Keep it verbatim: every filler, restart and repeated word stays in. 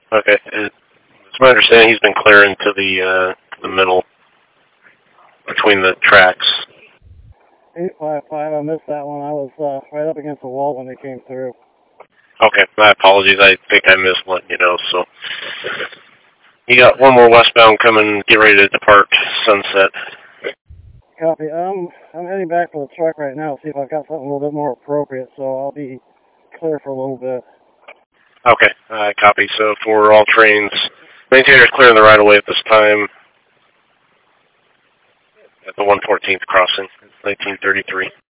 Okay. It, it's my understanding he's been clearing to the uh, the middle between the tracks. eight five five, I missed that one. I was uh, right up against the wall when they came through. Okay, my apologies. I think I missed letting you know. So you got one more westbound coming. Get ready to depart Sunset. Copy. Um, I'm heading back to the truck right now. See if I've got something a little bit more appropriate. So I'll be clear for a little bit. Okay, uh, copy. So for all trains, maintainers clearing the right of way at this time at the one fourteenth crossing, nineteen thirty-three.